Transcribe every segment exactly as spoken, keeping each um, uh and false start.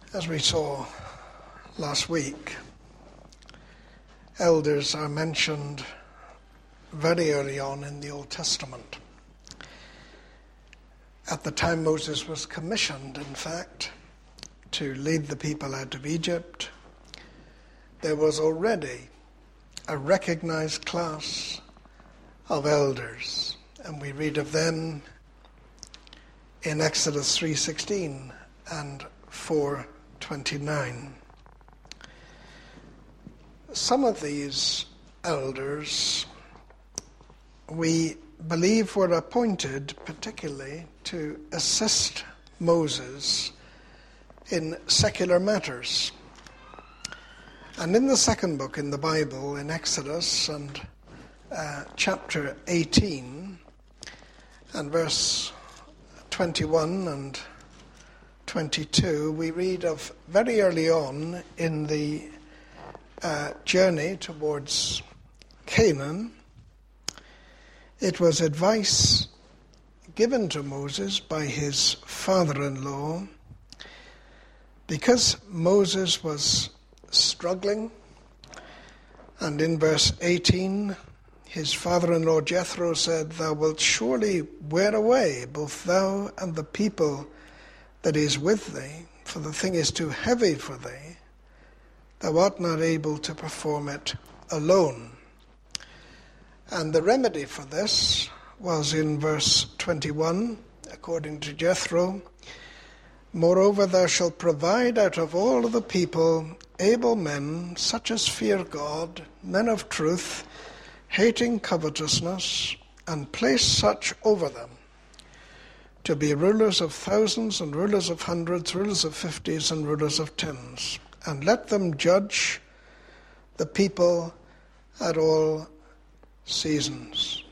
As we saw last week, elders are mentioned very early on in the Old Testament. At the time Moses was commissioned, in fact, to lead the people out of Egypt, there was already a recognized class of elders, and we read of them in Exodus three sixteen and four twenty-nine. Some of these elders we believe were appointed particularly to assist Moses in secular matters. And in the second book in the Bible, in Exodus and uh, chapter eighteen and verse twenty-one and twenty-two, we read of very early on in the uh, journey towards Canaan, it was advice given to Moses by his father-in-law, because Moses was struggling, and in verse eighteen, his father-in-law Jethro said, "Thou wilt surely wear away, both thou and the people that is with thee, for the thing is too heavy for thee. Thou art not able to perform it alone." And the remedy for this was in verse twenty-one, according to Jethro, "Moreover, thou shalt provide out of all of the people able men, such as fear God, men of truth, hating covetousness, and place such over them, to be rulers of thousands and rulers of hundreds, rulers of fifties and rulers of tens. And let them judge the people at all seasons."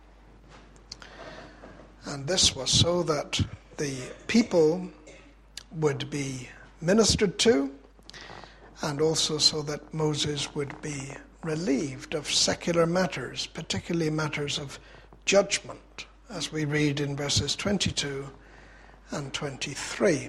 And this was so that the people would be ministered to, and also so that Moses would be relieved of secular matters, particularly matters of judgment, as we read in verses twenty-two and twenty-three.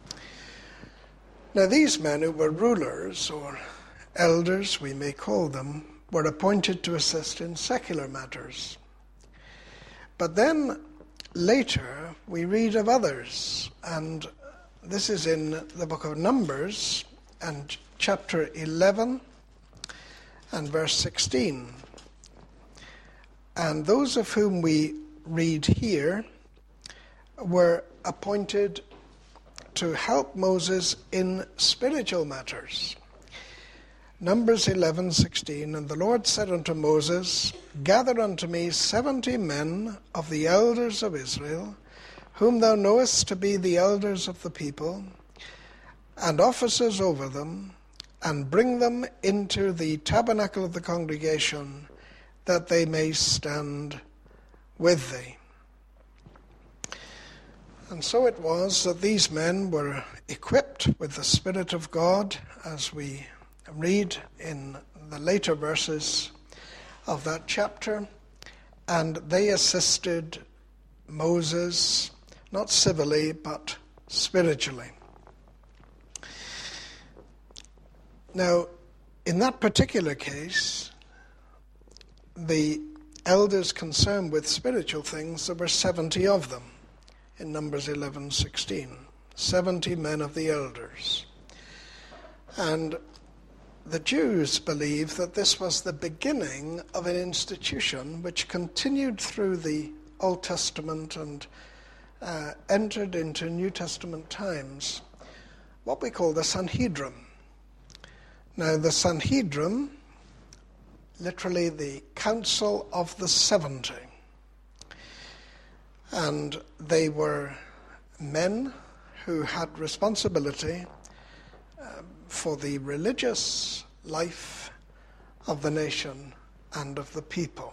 Now these men who were rulers, or elders we may call them, were appointed to assist in secular matters. But then later we read of others, and this is in the book of Numbers and chapter eleven and verse sixteen. And those of whom we read here were appointed to help Moses in spiritual matters. Numbers eleven sixteen, "And the Lord said unto Moses, Gather unto me seventy men of the elders of Israel, whom thou knowest to be the elders of the people, and officers over them, and bring them into the tabernacle of the congregation, that they may stand with thee." And so it was that these men were equipped with the Spirit of God, as we read in the later verses of that chapter, and they assisted Moses, not civilly, but spiritually. Now, in that particular case, the elders concerned with spiritual things, there were seventy of them in Numbers eleven sixteen. seventy men of the elders. And the Jews believed that this was the beginning of an institution which continued through the Old Testament and uh, entered into New Testament times, what we call the Sanhedrin. Now, the Sanhedrin, literally the Council of the Seventy, and they were men who had responsibility uh, for the religious life of the nation and of the people.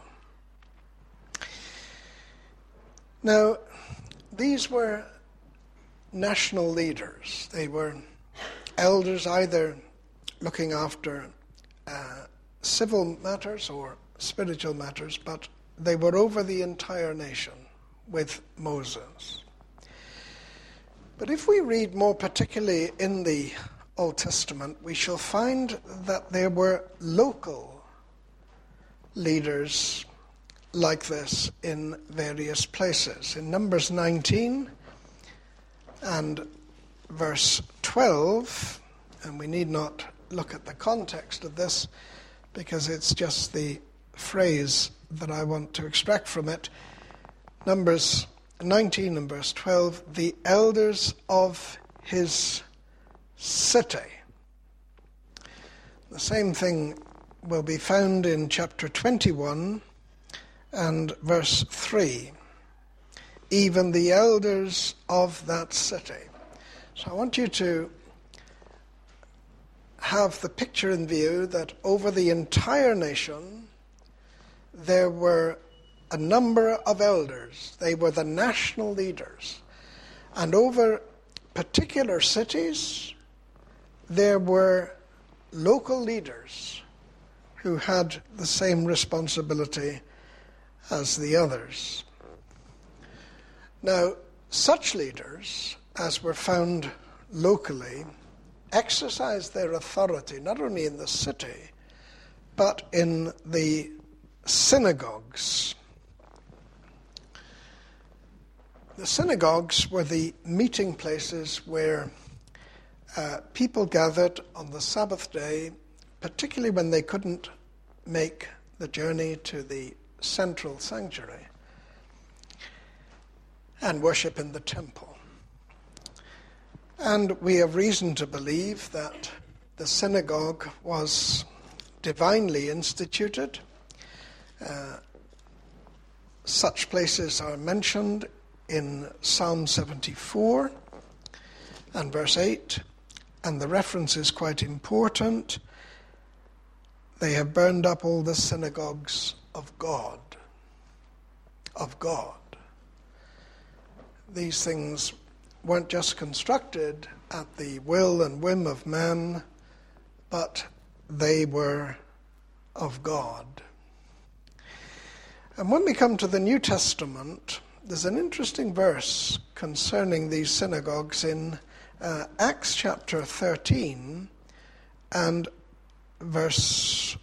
Now, these were national leaders. They were elders either looking after uh, civil matters or spiritual matters, but they were over the entire nation with Moses. But if we read more particularly in the Old Testament, we shall find that there were local leaders like this in various places. In Numbers nineteen and verse twelve, and we need not look at the context of this because it's just the phrase that I want to extract from it. Numbers nineteen and verse twelve, the elders of his city. The same thing will be found in chapter twenty-one and verse three. Even the elders of that city. So I want you to have the picture in view that over the entire nation there were a number of elders. They were the national leaders. And over particular cities there were local leaders who had the same responsibility as the others. Now, such leaders as were found locally exercised their authority not only in the city but in the synagogues. The synagogues were the meeting places where uh, people gathered on the Sabbath day, particularly when they couldn't make the journey to the central sanctuary and worship in the temple. And we have reason to believe that the synagogue was divinely instituted. Uh, such places are mentioned in Psalm seventy-four and verse eight, and the reference is quite important. They have burned up all the synagogues of God. Of God. These things weren't just constructed at the will and whim of man, but they were of God. And when we come to the New Testament, there's an interesting verse concerning these synagogues in uh, Acts chapter thirteen and verse...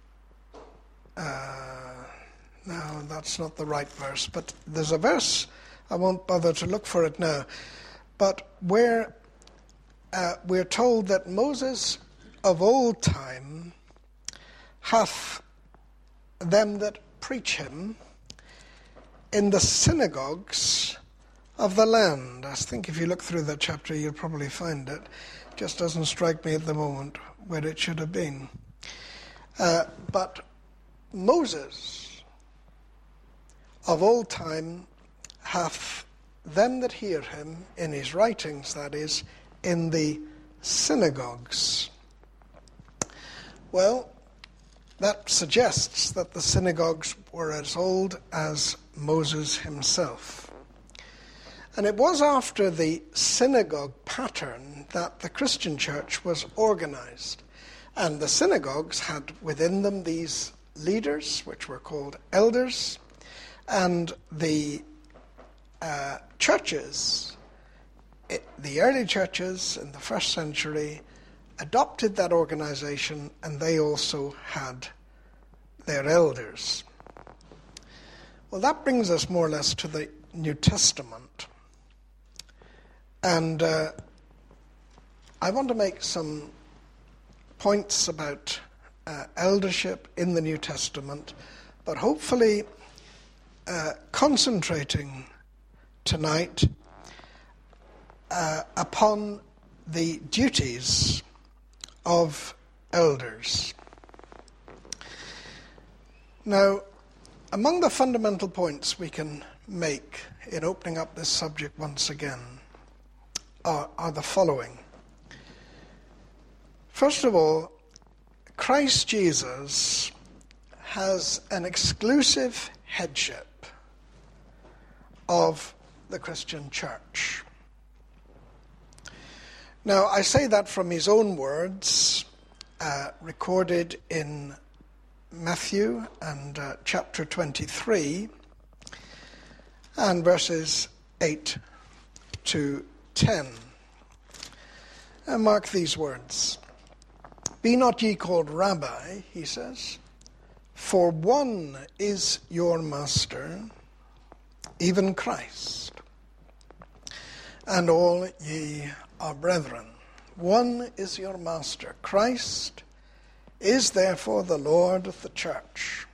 Uh, no, that's not the right verse, but there's a verse, I won't bother to look for it now, but where uh, we're told that Moses of old time hath them that preach him in the synagogues of the land. I think if you look through that chapter, you'll probably find it. It just doesn't strike me at the moment where it should have been. Uh, but Moses of old time hath them that hear him in his writings, that is, in the synagogues. Well, that suggests that the synagogues were as old as Moses himself. And it was after the synagogue pattern that the Christian church was organized. And the synagogues had within them these leaders, which were called elders, and the uh, churches, it, the early churches in the first century, adopted that organization, and they also had their elders. Well, that brings us more or less to the New Testament. And uh, I want to make some points about uh, eldership in the New Testament, but hopefully uh, concentrating tonight uh, upon the duties of elders. Now, among the fundamental points we can make in opening up this subject once again are, are the following. First of all, Christ Jesus has an exclusive headship of the Christian church. Now, I say that from his own words, uh, recorded in Matthew and uh, chapter twenty-three and verses eight to ten. And mark these words. Be not ye called Rabbi, he says, for one is your master, even Christ, and all ye are brethren. One is your master. Christ is therefore the Lord of the church.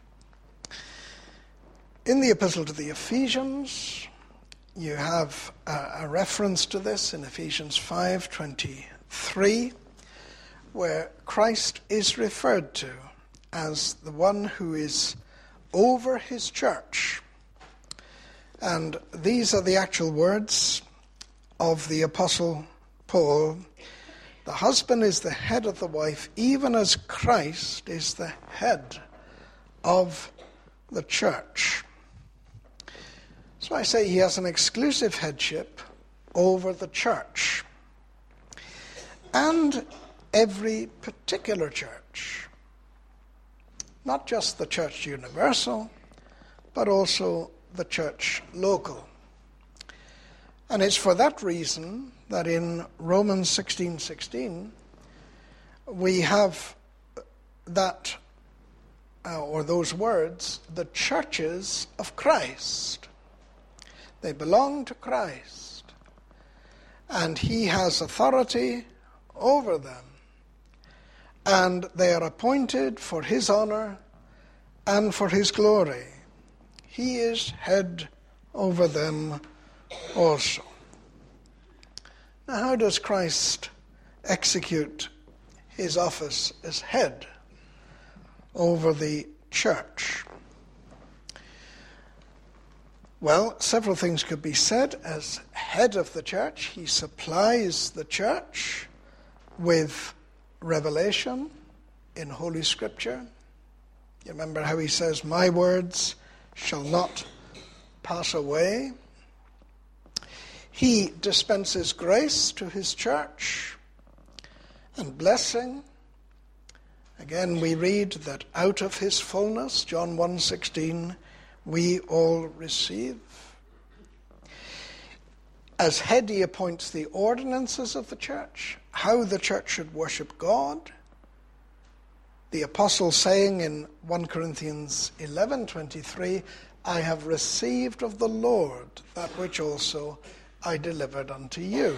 In the epistle to the Ephesians, you have a, a reference to this in Ephesians five twenty-three, where Christ is referred to as the one who is over his church. And these are the actual words of the Apostle Paul. The husband is the head of the wife, even as Christ is the head of the church. So I say he has an exclusive headship over the church. And every particular church. Not just the church universal, but also the church local. And it's for that reason that in Romans sixteen sixteen, we have that, uh, or those words, the churches of Christ. They belong to Christ, and he has authority over them, and they are appointed for his honor and for his glory. He is head over them also. Now, how does Christ execute his office as head over the church? Well, several things could be said. As head of the church, he supplies the church with revelation in Holy Scripture. You remember how he says, my words shall not pass away. He dispenses grace to his church and blessing. Again, we read that out of his fullness, John one sixteen, we all receive. As head, he appoints the ordinances of the church, how the church should worship God. The apostle saying in First Corinthians eleven twenty-three, I have received of the Lord that which also I delivered unto you.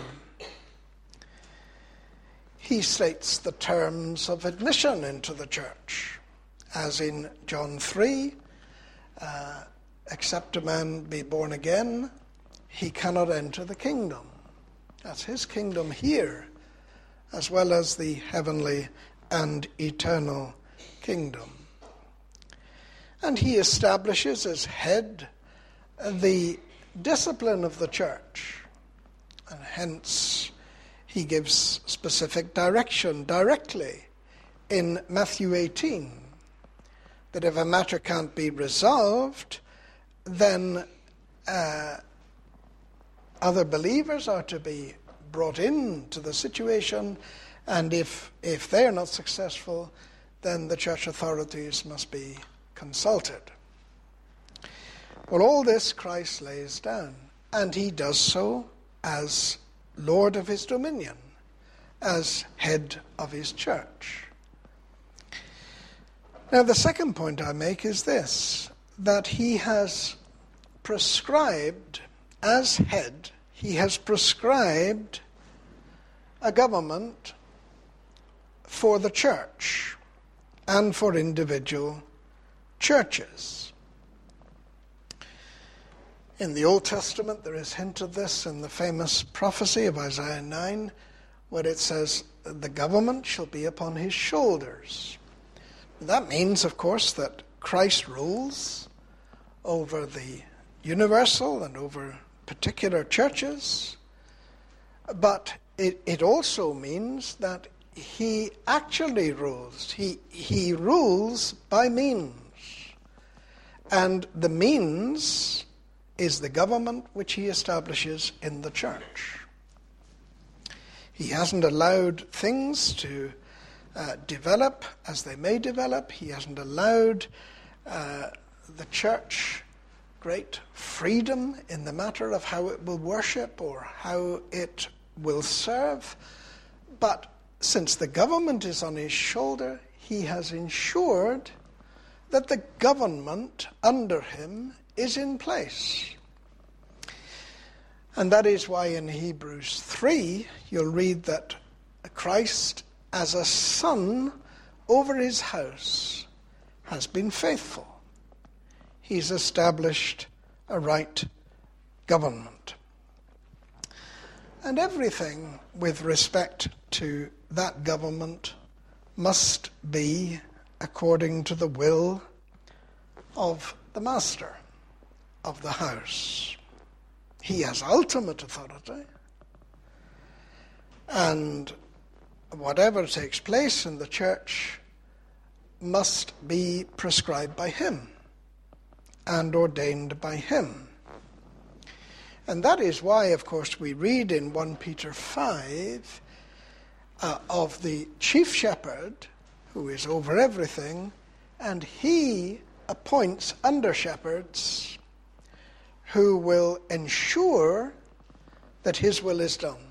He states the terms of admission into the church, as in John three, uh, except a man be born again, he cannot enter the kingdom. That's his kingdom here, as well as the heavenly and eternal kingdom. And he establishes as head the discipline of the church, and hence he gives specific direction directly in Matthew eighteen, that if a matter can't be resolved, then uh, other believers are to be brought into the situation, and if if they're not successful, then the church authorities must be consulted. Well, all this Christ lays down, and he does so as Lord of his dominion, as head of his church. Now, the second point I make is this, that he has prescribed, as head, he has prescribed a government for the church and for individual churches. In the Old Testament, there is hint of this in the famous prophecy of Isaiah nine, where it says, the government shall be upon his shoulders. That means, of course, that Christ rules over the universal and over particular churches, but it, it also means that he actually rules. He, he rules by means. And the means is the government which he establishes in the church. He hasn't allowed things to uh, develop as they may develop. He hasn't allowed uh, the church great freedom in the matter of how it will worship or how it will serve. But since the government is on his shoulder, he has ensured that the government under him is in place. And that is why in Hebrews three, you'll read that Christ, as a son over his house, has been faithful. He's established a right government. And everything with respect to that government must be according to the will of the master of the house. He has ultimate authority, and whatever takes place in the church must be prescribed by him and ordained by him. And that is why, of course, we read in First Peter five uh, of the chief shepherd who is over everything, and he appoints under-shepherds who will ensure that his will is done.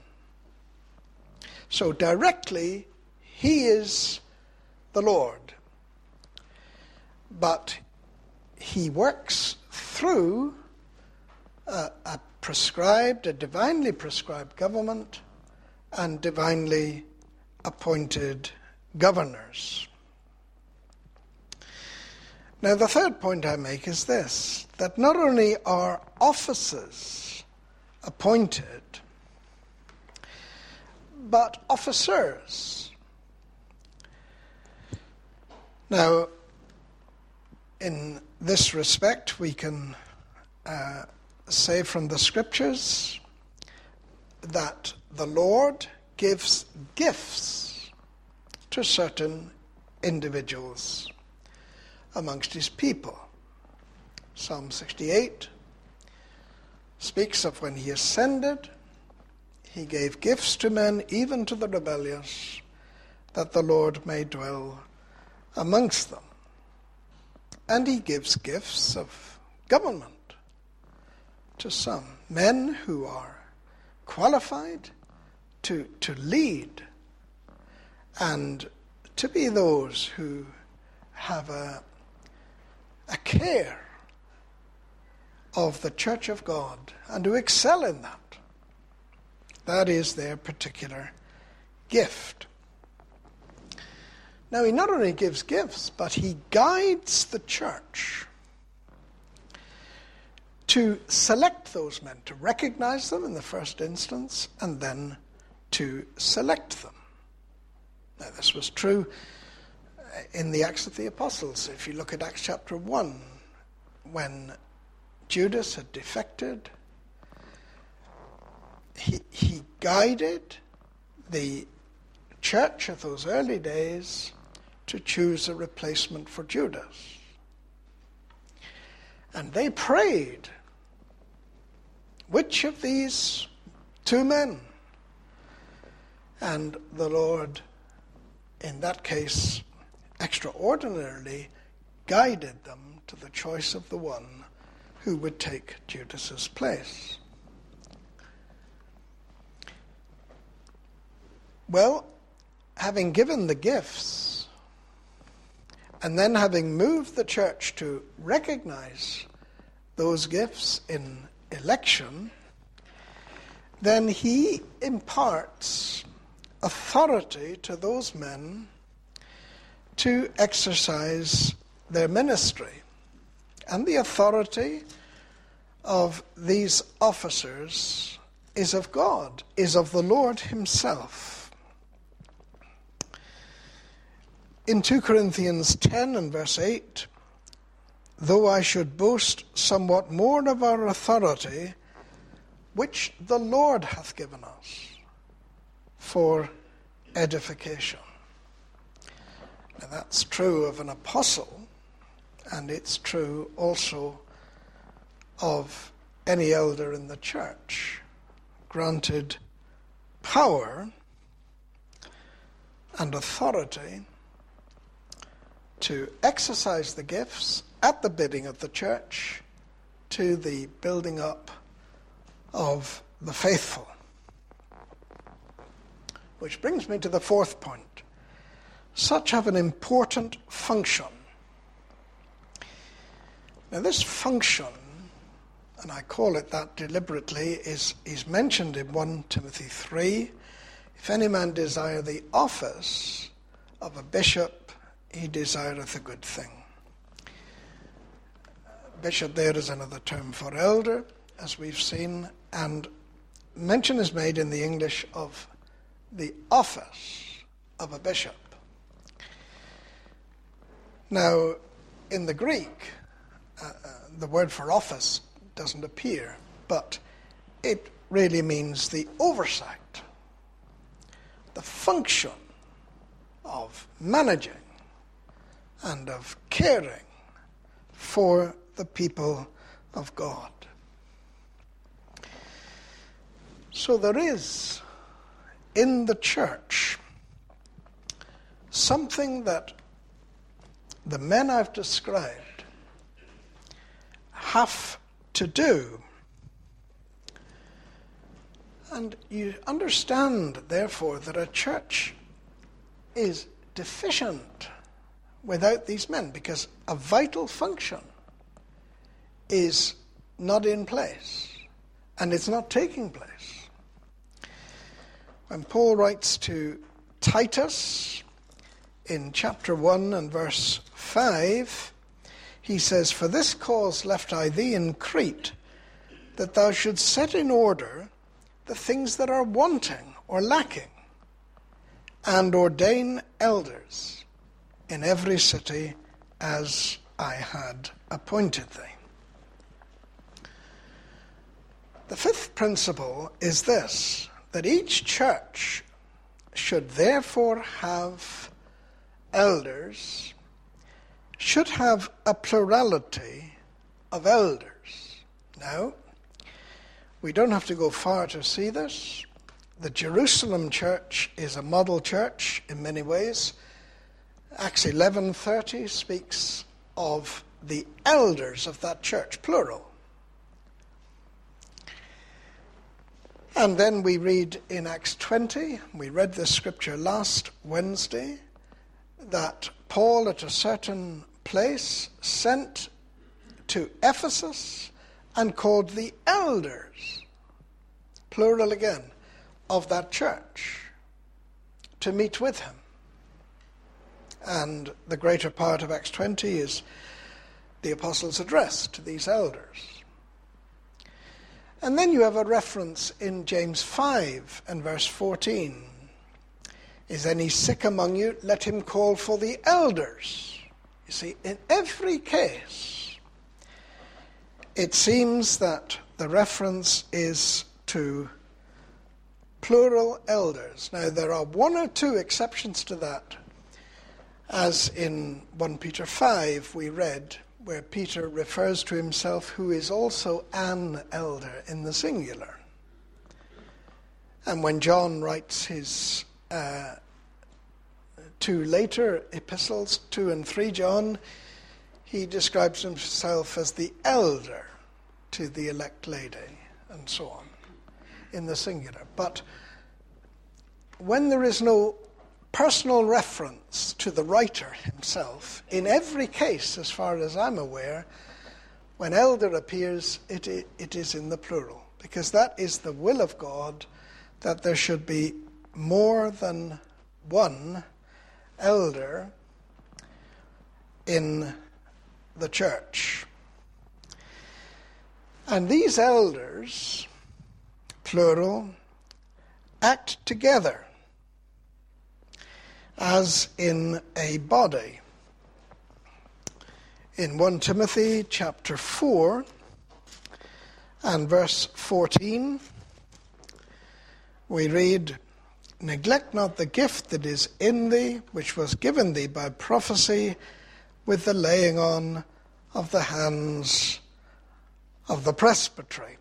So directly, he is the Lord. But he works through a, a prescribed, a divinely prescribed government and divinely appointed governors. Now, the third point I make is this, that not only are offices appointed, but officers. Now, in this respect, we can uh, say from the Scriptures that the Lord gives gifts to certain individuals amongst his people. Psalm sixty-eight speaks of when he ascended, he gave gifts to men, even to the rebellious, that the Lord may dwell amongst them. And he gives gifts of government to some, men who are qualified to, to lead and to be those who have a, a care of the church of God and who excel in that. That is their particular gift. Now, he not only gives gifts, but he guides the church to select those men, to recognize them in the first instance, and then to select them. Now, this was true in the Acts of the Apostles. If you look at Acts chapter one, when Judas had defected, he, he guided the church of those early days to choose a replacement for Judas. And they prayed, which of these two men? And the Lord, in that case, extraordinarily guided them to the choice of the one who would take Judas's place. Well, having given the gifts, and then having moved the church to recognize those gifts in election, then he imparts authority to those men to exercise their ministry. And the authority of these officers is of God, is of the Lord himself. In Second Corinthians ten and verse eight, though I should boast somewhat more of our authority, which the Lord hath given us for edification. Now that's true of an apostle, and it's true also of any elder in the church, granted power and authority to exercise the gifts at the bidding of the church to the building up of the faithful. Which brings me to the fourth point. Such have an important function. Now this function, and I call it that deliberately, is, is mentioned in First Timothy three. If any man desire the office of a bishop, he desireth a good thing. Bishop there is another term for elder, as we've seen, and mention is made in the English of the office of a bishop. Now, in the Greek, uh, uh, the word for office doesn't appear, but it really means the oversight, the function of managing and of caring for the people of God. So there is in the church something that the men I've described have to do. And you understand, therefore, that a church is deficient without these men, because a vital function is not in place, and it's not taking place. When Paul writes to Titus in chapter one and verse five, he says, "For this cause left I thee in Crete, that thou shouldst set in order the things that are wanting or lacking, and ordain elders in every city as I had appointed thee." The fifth principle is this, that each church should therefore have elders, should have a plurality of elders. Now, we don't have to go far to see this. The Jerusalem church is a model church in many ways. Acts eleven thirty speaks of the elders of that church, plural. And then we read in Acts twenty, we read this scripture last Wednesday, that Paul at a certain place sent to Ephesus and called the elders, plural again, of that church to meet with him. And the greater part of Acts twenty is the apostles' address to these elders. And then you have a reference in James five and verse fourteen. Is any sick among you? Let him call for the elders. You see, in every case, it seems that the reference is to plural elders. Now, there are one or two exceptions to that, as in First Peter five we read, where Peter refers to himself who is also an elder in the singular. And when John writes his uh, two later epistles, two and three John, he describes himself as the elder to the elect lady, and so on, in the singular. But when there is no personal reference to the writer himself, in every case, as far as I'm aware, when elder appears, it, it is in the plural, because that is the will of God, that there should be more than one elder in the church. And these elders, plural, act together as in a body. In First Timothy chapter four and verse fourteen, we read, "Neglect not the gift that is in thee, which was given thee by prophecy, with the laying on of the hands of the presbytery."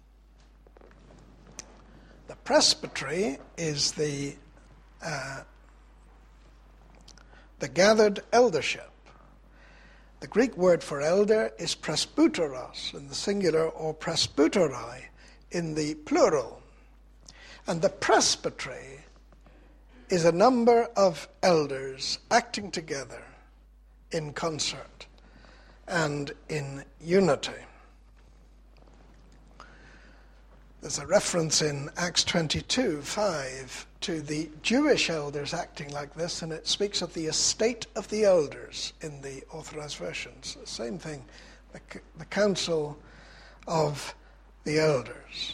The presbytery is the uh, the gathered eldership The Greek word for elder is presbyteros in the singular or presbyteroi in the plural. And the presbytery is a number of elders acting together in concert and in unity. There's a reference in Acts twenty-two, five to the Jewish elders acting like this, and it speaks of the estate of the elders in the Authorized Versions. Same thing, the, the council of the elders.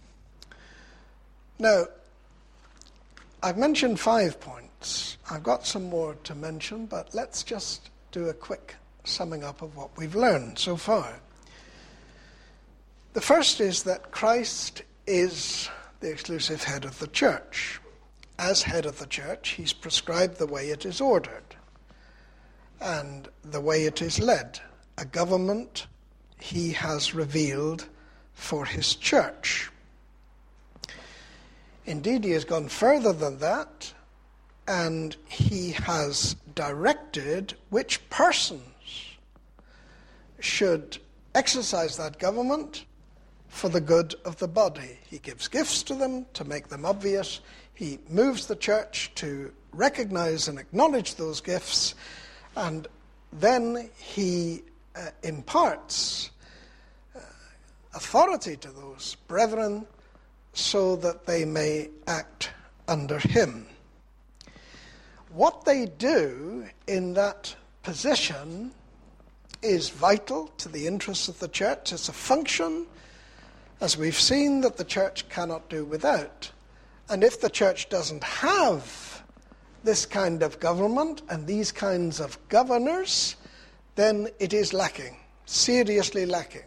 Now, I've mentioned five points. I've got some more to mention, but let's just do a quick summing up of what we've learned so far. The first is that Christ is the exclusive head of the church. As head of the church, he's prescribed the way it is ordered and the way it is led. A government he has revealed for his church. Indeed, he has gone further than that, and he has directed which persons should exercise that government for the good of the body. He gives gifts to them to make them obvious. He moves the church to recognize and acknowledge those gifts, and then he uh, imparts uh, authority to those brethren so that they may act under him. What they do in that position is vital to the interests of the church. It's a function, as we've seen, that the church cannot do without. And if the church doesn't have this kind of government and these kinds of governors, then it is lacking, seriously lacking.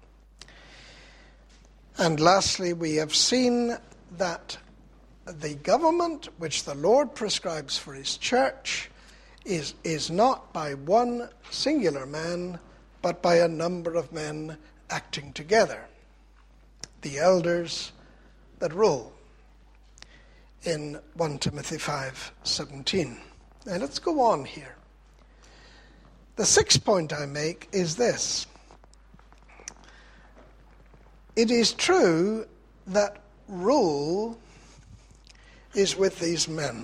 And lastly, we have seen that the government which the Lord prescribes for his church is, is not by one singular man, but by a number of men acting together. The elders that rule in First Timothy five seventeen. Now let's go on here. The sixth point I make is this. It is true that rule is with these men.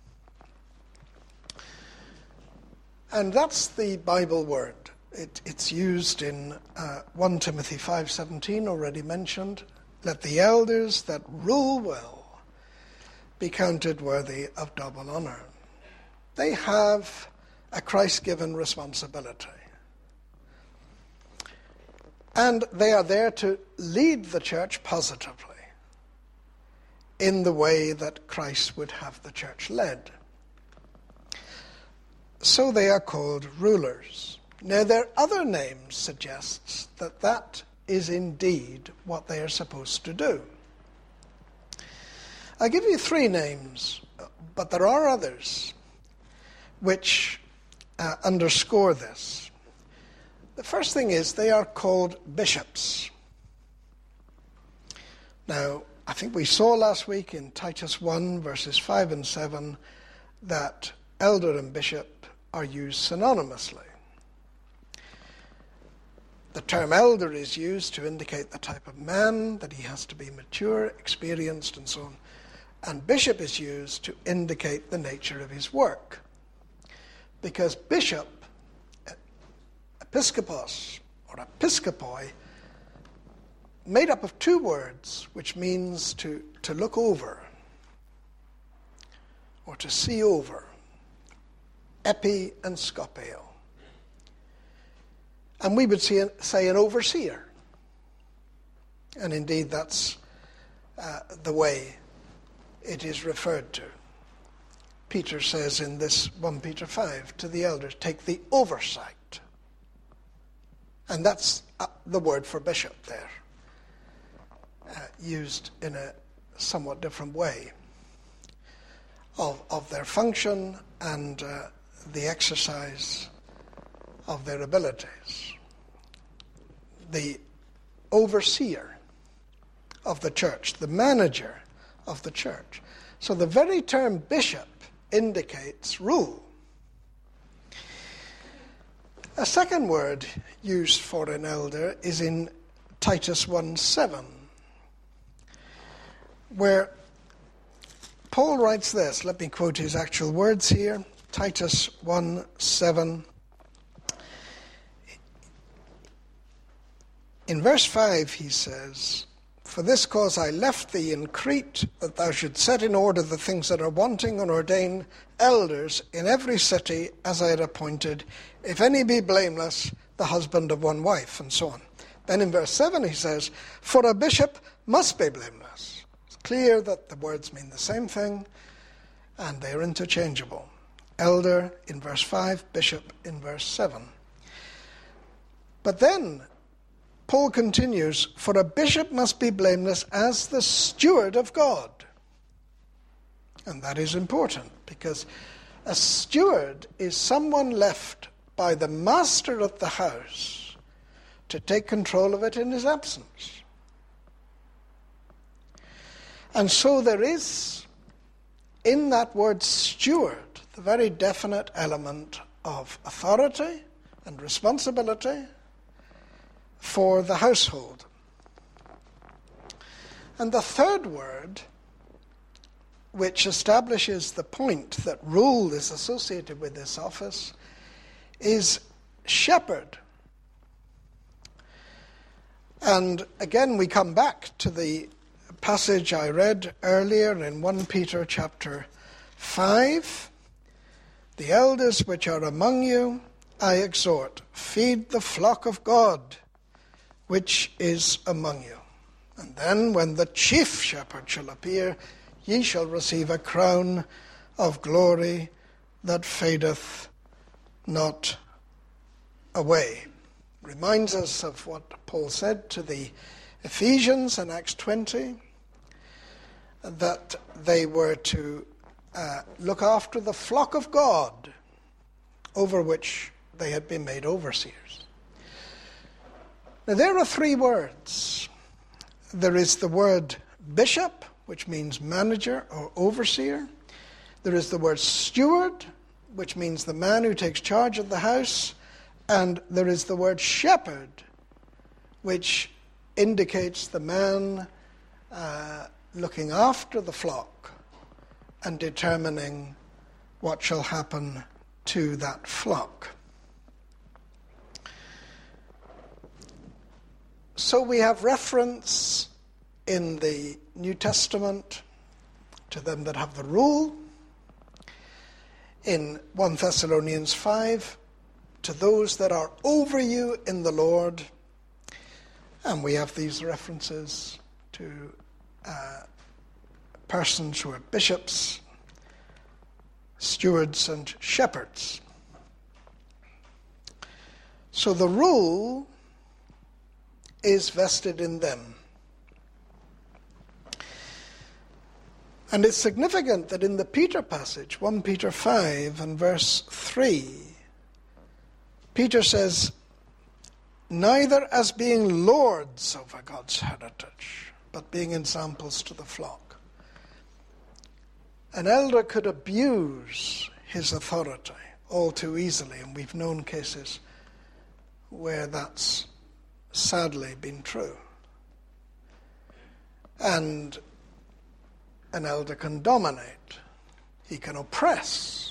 And that's the Bible word. It, it's used in uh, First Timothy five seventeen, already mentioned. Let the elders that rule well be counted worthy of double honor. They have a Christ-given responsibility. And they are there to lead the church positively in the way that Christ would have the church led. So they are called rulers. Now, their other names suggests that that is indeed what they are supposed to do. I'll give you three names, but there are others which uh, underscore this. The first thing is they are called bishops. Now, I think we saw last week in Titus one, verses five and seven, that elder and bishop are used synonymously. The term elder is used to indicate the type of man, that he has to be mature, experienced, and so on. And bishop is used to indicate the nature of his work. Because bishop, episkopos, or episkopoi, made up of two words, which means to, to look over, or to see over. Epi and skopeo. And we would say, say an overseer. And indeed, that's uh, the way it is referred to. Peter says in this First Peter five to the elders, take the oversight. And that's uh, the word for bishop there, uh, used in a somewhat different way of, of their function and uh, the exercise of their abilities. The overseer of the church, the manager of the church. So the very term bishop indicates rule. A second word used for an elder is in Titus one seven, where Paul writes this. Let me quote his actual words here. Titus one seven. In verse five he says, "For this cause I left thee in Crete, that thou shouldst set in order the things that are wanting, and ordain elders in every city as I had appointed, if any be blameless, the husband of one wife," and so on. Then in verse seven he says, "For a bishop must be blameless." It's clear that the words mean the same thing, and they are interchangeable. Elder in verse five, bishop in verse seven. But then Paul continues, "For a bishop must be blameless as the steward of God." And that is important, because a steward is someone left by the master of the house to take control of it in his absence. And so there is, in that word steward, the very definite element of authority and responsibility for the household. And the third word, which establishes the point that rule is associated with this office, is shepherd. And again, we come back to the passage I read earlier in First Peter chapter five. "The elders which are among you, I exhort, feed the flock of God, which is among you. And then when the chief shepherd shall appear, ye shall receive a crown of glory that fadeth not away." Reminds us of what Paul said to the Ephesians in Acts twenty, that they were to uh, look after the flock of God, over which they had been made overseers. Now there are three words. There is the word bishop, which means manager or overseer. There is the word steward, which means the man who takes charge of the house. And there is the word shepherd, which indicates the man uh, looking after the flock and determining what shall happen to that flock. So we have reference in the New Testament to them that have the rule. In First Thessalonians five, to those that are over you in the Lord. And we have these references to uh, persons who are bishops, stewards, and shepherds. So the rule is vested in them. And it's significant that in the Peter passage, First Peter five and verse three, Peter says, "Neither as being lords over God's heritage, but being examples to the flock." An elder could abuse his authority all too easily, and we've known cases where that's sadly been true. And an elder can dominate. He can oppress.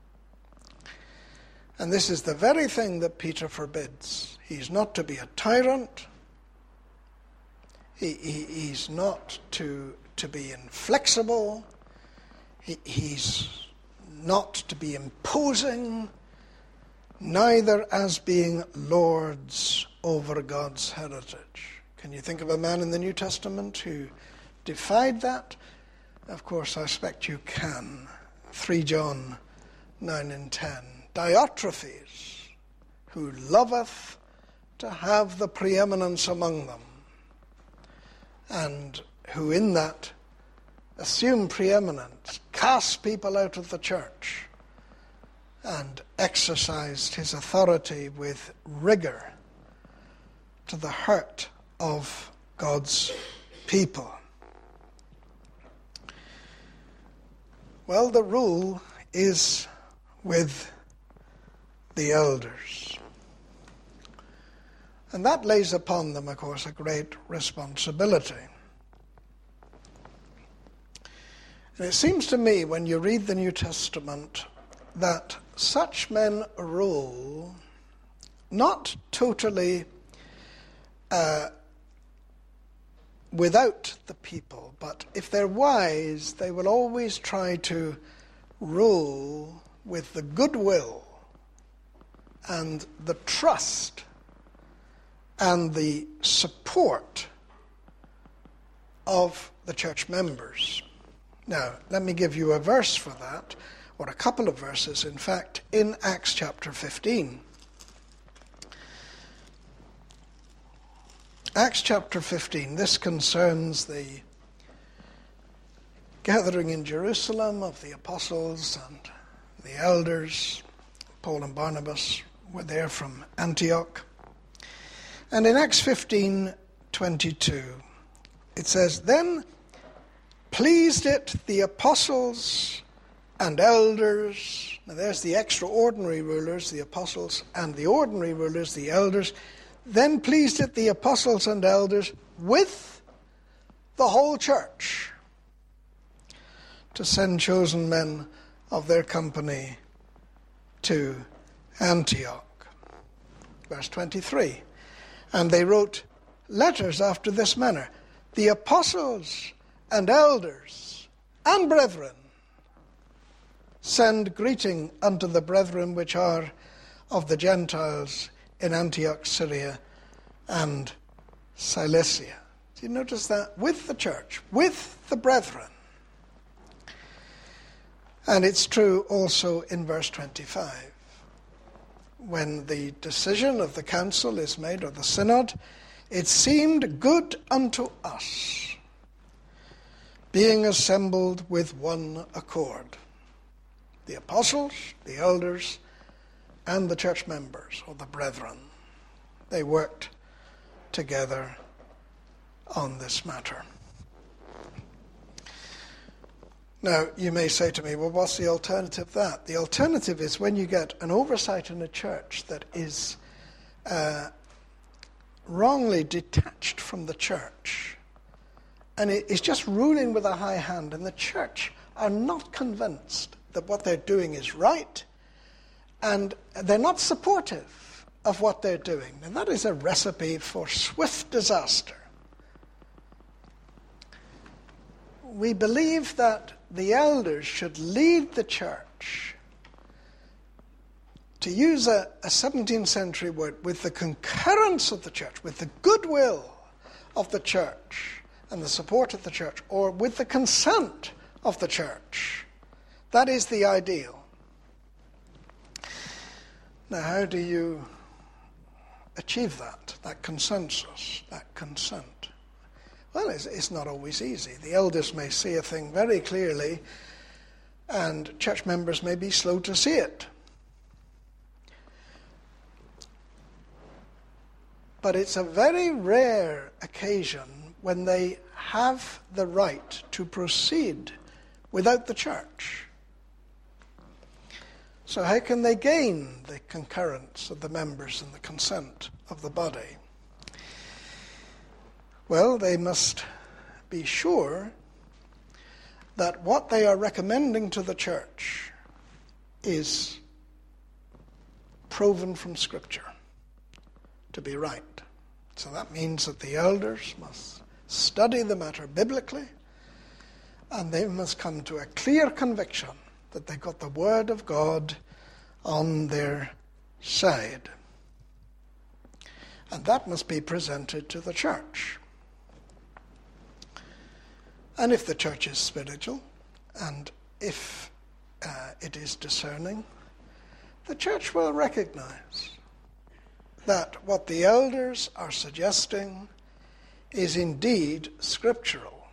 And this is the very thing that Peter forbids. He's not to be a tyrant. He, he, he's not to, to be inflexible. He, he's not to be imposing, neither as being lords over God's heritage. Can you think of a man in the New Testament who defied that? Of course, I expect you can. Three John nine and ten. Diotrephes, who loveth to have the preeminence among them, and who in that assumed preeminence, cast people out of the church, and exercised his authority with rigor to the hurt of God's people. Well, the rule is with the elders. And that lays upon them, of course, a great responsibility. And it seems to me, when you read the New Testament, that such men rule not totally uh, without the people, but if they're wise, they will always try to rule with the goodwill and the trust and the support of the church members. Now, let me give you a verse for that, or a couple of verses, in fact, in Acts chapter fifteen. Acts chapter fifteen, this concerns the gathering in Jerusalem of the apostles and the elders. Paul and Barnabas were there from Antioch. And in Acts fifteen twenty-two, it says, "Then pleased it the apostles and elders," now there's the extraordinary rulers, the apostles, and the ordinary rulers, the elders, "then pleased it the apostles and elders with the whole church to send chosen men of their company to Antioch." Verse twenty-three, "And they wrote letters after this manner, the apostles and elders and brethren send greeting unto the brethren which are of the Gentiles in Antioch, Syria, and Cilicia." Do you notice that? With the church, with the brethren. And it's true also in verse twenty-five. When the decision of the council is made, or the synod, "it seemed good unto us, being assembled with one accord." The apostles, the elders, and the church members, or the brethren, they worked together on this matter. Now, you may say to me, well, what's the alternative to that? The alternative is when you get an oversight in a church that is uh, wrongly detached from the church, and it is just ruling with a high hand, and the church are not convinced that what they're doing is right, and they're not supportive of what they're doing. And that is a recipe for swift disaster. We believe that the elders should lead the church, to use a, a seventeenth century word, with the concurrence of the church, with the goodwill of the church and the support of the church, or with the consent of the church. That is the ideal. Now, how do you achieve that, that consensus, that consent? Well, it's, it's not always easy. The elders may see a thing very clearly, and church members may be slow to see it. But it's a very rare occasion when they have the right to proceed without the church. So how can they gain the concurrence of the members and the consent of the body? Well, they must be sure that what they are recommending to the church is proven from Scripture to be right. So that means that the elders must study the matter biblically, and they must come to a clear conviction that they've got the Word of God on their side. And that must be presented to the church. And if the church is spiritual, and if uh, it is discerning, the church will recognize that what the elders are suggesting is indeed scriptural.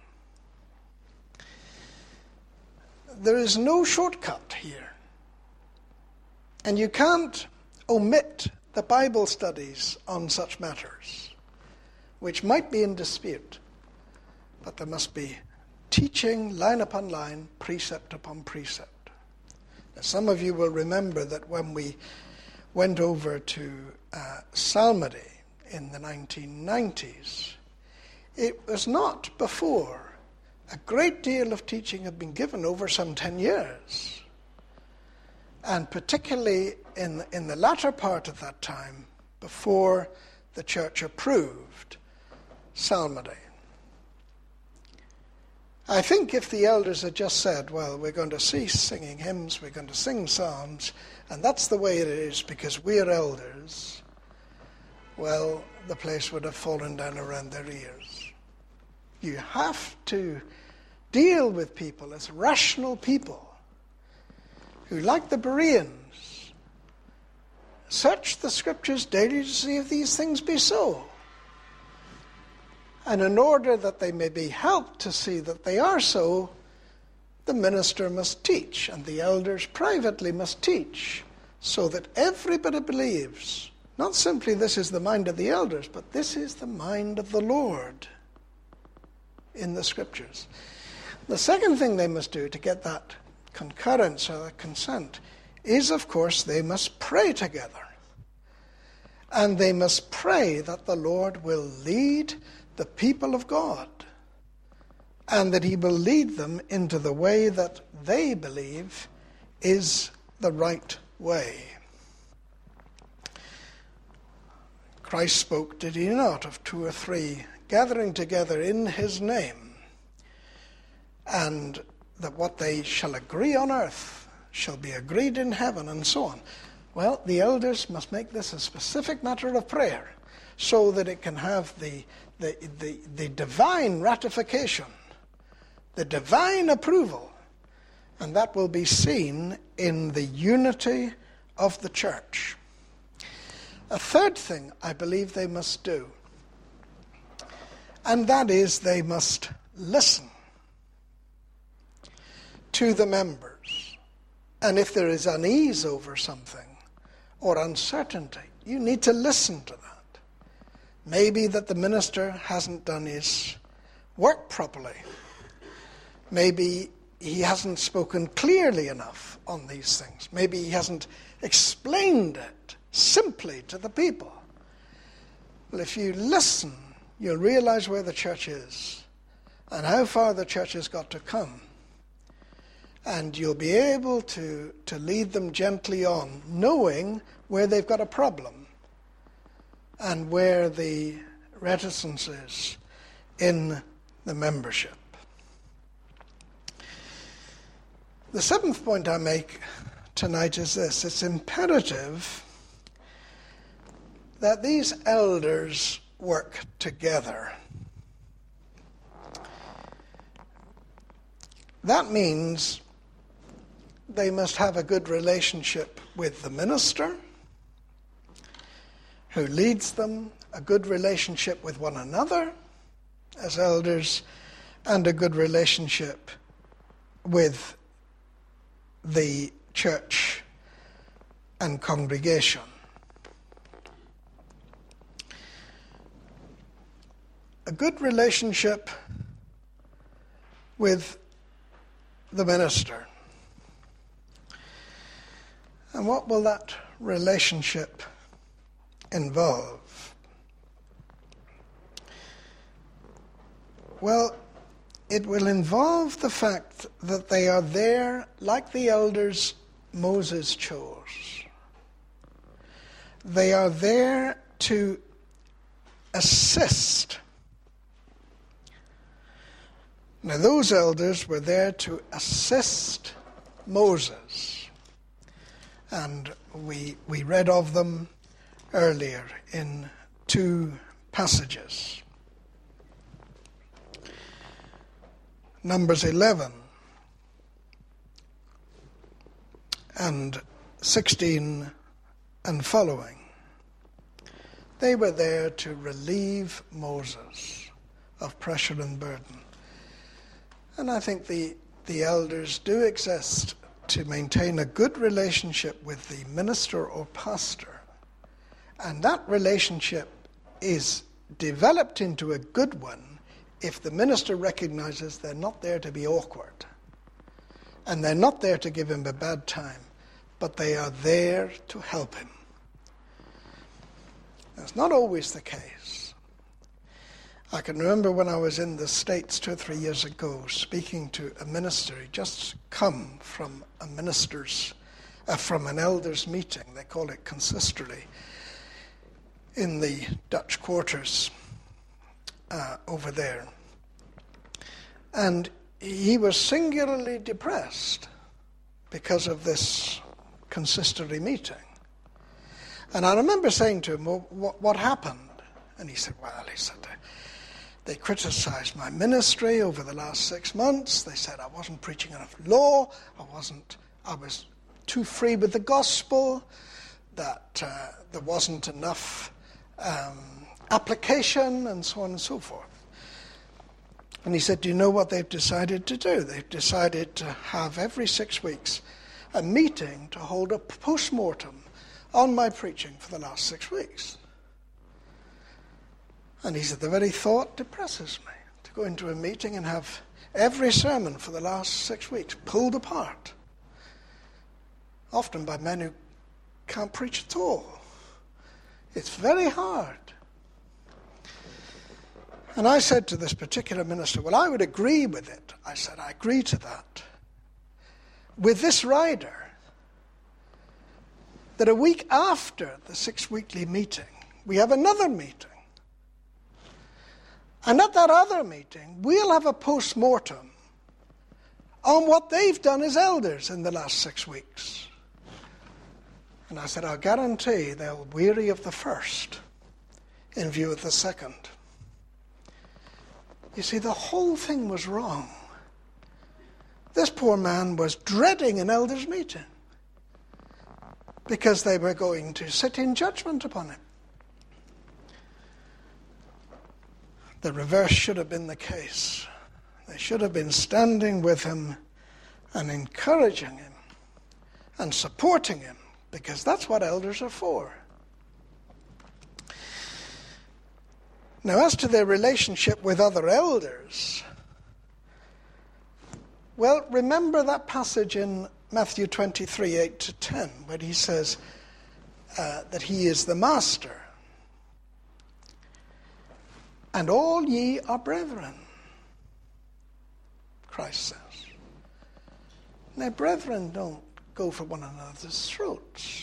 There is no shortcut here. And you can't omit the Bible studies on such matters, which might be in dispute, but there must be teaching line upon line, precept upon precept. Now, some of you will remember that when we went over to uh, Psalmody in the nineteen nineties. It was not before. A great deal of teaching had been given over some ten years. And particularly in, in the latter part of that time, before the church approved psalmody. I think if the elders had just said, well, we're going to cease singing hymns, we're going to sing psalms, and that's the way it is because we're elders, well, the place would have fallen down around their ears. You have to deal with people as rational people who, like the Bereans, search the scriptures daily to see if these things be so. And in order that they may be helped to see that they are so, the minister must teach, and the elders privately must teach, so that everybody believes, not simply this is the mind of the elders, but this is the mind of the Lord in the scriptures. The second thing they must do to get that concurrence or that consent is, of course, they must pray together. And they must pray that the Lord will lead the people of God and that he will lead them into the way that they believe is the right way. Christ spoke, did he not, of two or three gathering together in his name, and that what they shall agree on earth shall be agreed in heaven, and so on. Well, the elders must make this a specific matter of prayer so that it can have the, the, the, the divine ratification, the divine approval, and that will be seen in the unity of the church. A third thing I believe they must do, and that is they must listen to the members. And if there is unease over something or uncertainty, you need to listen to that. Maybe that the minister hasn't done his work properly. Maybe he hasn't spoken clearly enough on these things. Maybe he hasn't explained it simply to the people. Well, if you listen, you'll realize where the church is and how far the church has got to come. And you'll be able to, to lead them gently on, knowing where they've got a problem and where the reticence is in the membership. The seventh point I make tonight is this. It's imperative that these elders work together. That means they must have a good relationship with the minister who leads them, a good relationship with one another as elders, and a good relationship with the church and congregation. A good relationship with the minister. And what will that relationship involve? Well, it will involve the fact that they are there like the elders Moses chose. They are there to assist. Now, those elders were there to assist Moses. And we we read of them earlier in two passages. Numbers eleven and sixteen and following. They were there to relieve Moses of pressure and burden. And I think the, the elders do exist to maintain a good relationship with the minister or pastor. And that relationship is developed into a good one if the minister recognizes they're not there to be awkward. And they're not there to give him a bad time, but they are there to help him. It's not always the case. I can remember when I was in the States two or three years ago speaking to a minister. He just come from a minister's, uh, from an elders meeting, they call it consistory, in the Dutch quarters uh, over there. And he was singularly depressed because of this consistory meeting. And I remember saying to him, well, what, what happened? And he said, well, he said, they criticized my ministry over the last six months. They said I wasn't preaching enough law. I wasn't, I was too free with the gospel, that uh, there wasn't enough um, application, and so on and so forth. And he said, do you know what they've decided to do? They've decided to have every six weeks a meeting to hold a post-mortem on my preaching for the last six weeks. And he said, the very thought depresses me, to go into a meeting and have every sermon for the last six weeks pulled apart, often by men who can't preach at all. It's very hard. And I said to this particular minister, well, I would agree with it. I said, I agree to that. With this rider, that a week after the six-weekly meeting, we have another meeting. And at that other meeting, we'll have a post-mortem on what they've done as elders in the last six weeks. And I said, I'll guarantee they'll weary of the first in view of the second. You see, the whole thing was wrong. This poor man was dreading an elders' meeting because they were going to sit in judgment upon him. The reverse should have been the case. They should have been standing with him and encouraging him and supporting him, because that's what elders are for. Now, as to their relationship with other elders, well, remember that passage in Matthew twenty-three, eight to ten, where he says uh, that he is the master. And all ye are brethren, Christ says. Now, brethren don't go for one another's throats.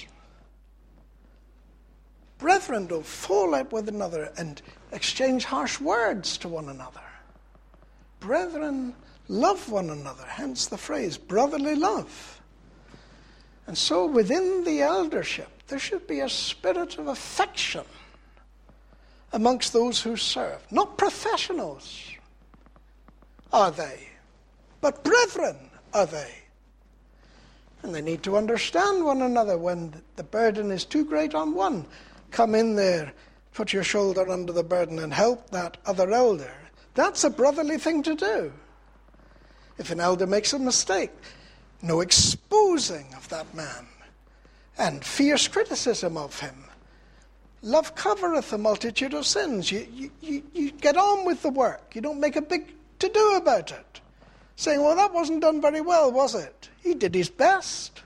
Brethren don't fall out with another and exchange harsh words to one another. Brethren love one another, hence the phrase brotherly love. And so within the eldership, there should be a spirit of affection amongst those who serve. Not professionals are they, but brethren are they. And they need to understand one another. When the burden is too great on one, come in there, put your shoulder under the burden and help that other elder. That's a brotherly thing to do. If an elder makes a mistake, no exposing of that man and fierce criticism of him. Love covereth a multitude of sins. You, you, you, you get on with the work. You don't make a big to-do about it. Saying, well, that wasn't done very well, was it? He did his best.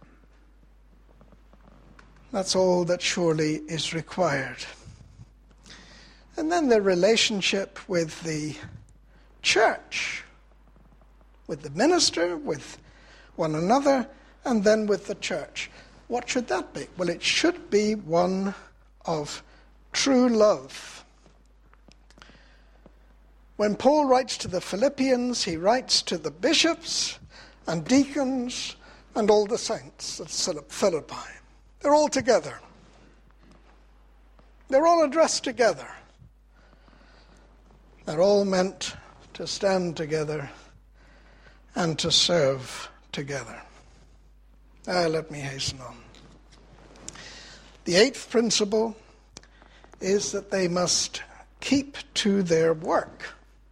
That's all that surely is required. And then the relationship with the church, with the minister, with one another, and then with the church. What should that be? Well, it should be one of true love. When Paul writes to the Philippians, he writes to the bishops and deacons and all the saints at Philippi. They're all together. They're all addressed together. They're all meant to stand together and to serve together. Ah, let me hasten on. The eighth principle is that they must keep to their work.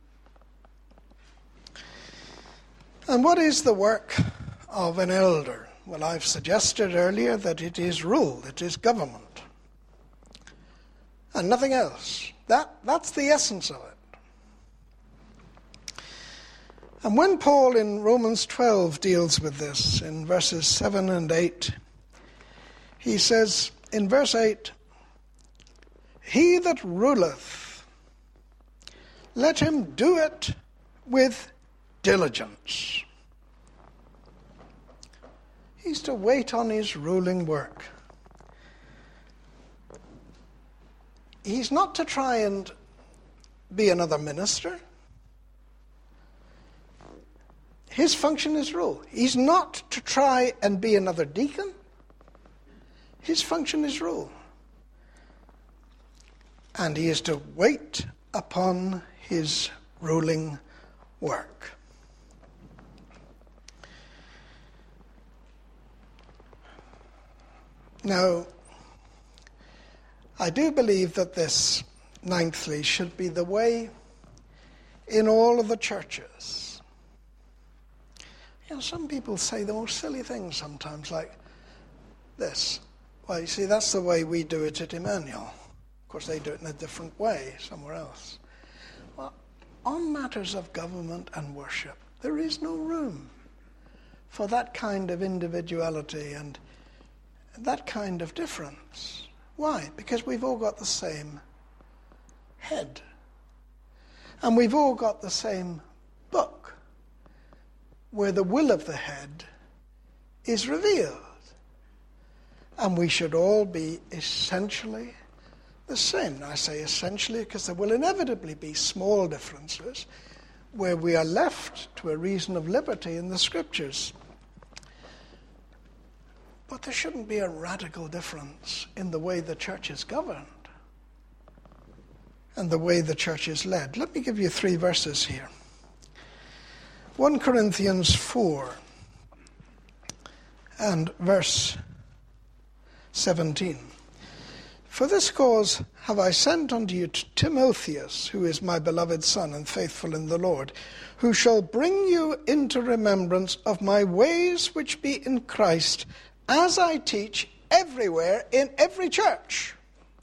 And what is the work of an elder? Well, I've suggested earlier that it is rule, it is government, and nothing else. That, that's the essence of it. And when Paul in Romans twelve deals with this, in verses seven and eight, he says, in verse eight, he that ruleth, let him do it with diligence. He's to wait on his ruling work. He's not to try and be another minister. His function is rule. He's not to try and be another deacon. His function is rule. And he is to wait upon his ruling work. Now, I do believe that this, ninthly, should be the way in all of the churches. You know, some people say the most silly things sometimes, like this. Well, you see, that's the way we do it at Emmanuel. Of course, they do it in a different way somewhere else. Well, on matters of government and worship, there is no room for that kind of individuality and that kind of difference. Why? Because we've all got the same head. And we've all got the same book, where the will of the head is revealed. And we should all be essentially the same. I say essentially because there will inevitably be small differences where we are left to a reason of liberty in the Scriptures. But there shouldn't be a radical difference in the way the church is governed and the way the church is led. Let me give you three verses here. First Corinthians four and verse seventeen. For this cause have I sent unto you Timotheus, who is my beloved son and faithful in the Lord, who shall bring you into remembrance of my ways which be in Christ, as I teach everywhere in every church.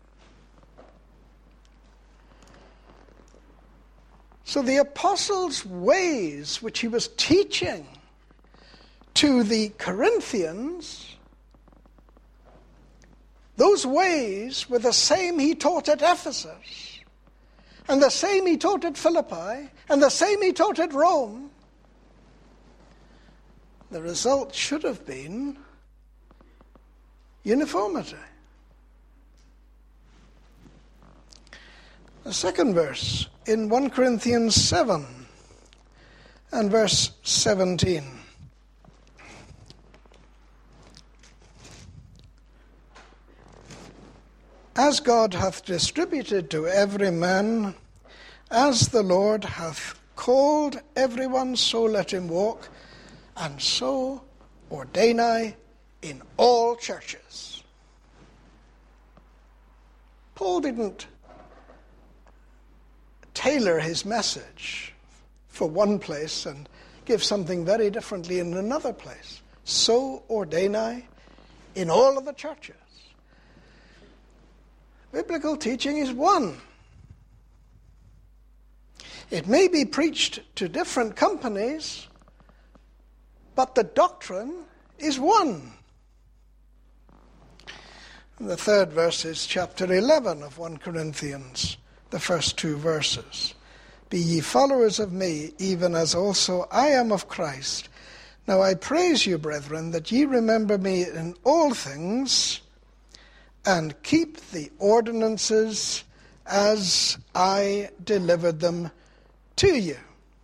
So the apostles' ways which he was teaching to the Corinthians, those ways were the same he taught at Ephesus, and the same he taught at Philippi, and the same he taught at Rome. The result should have been uniformity. The second verse in First Corinthians seven and verse seventeen. As God hath distributed to every man, as the Lord hath called everyone, so let him walk, and so ordain I in all churches. Paul didn't tailor his message for one place and give something very differently in another place. So ordain I in all of the churches. Biblical teaching is one. It may be preached to different companies, but the doctrine is one. And the third verse is chapter eleven of First Corinthians, the first two verses. Be ye followers of me, even as also I am of Christ. Now I praise you, brethren, that ye remember me in all things, and keep the ordinances as I delivered them to you.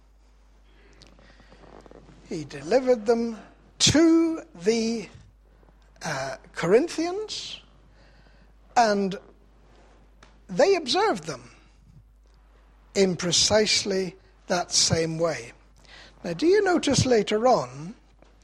He delivered them to the uh, Corinthians, and they observed them in precisely that same way. Now, do you notice later on,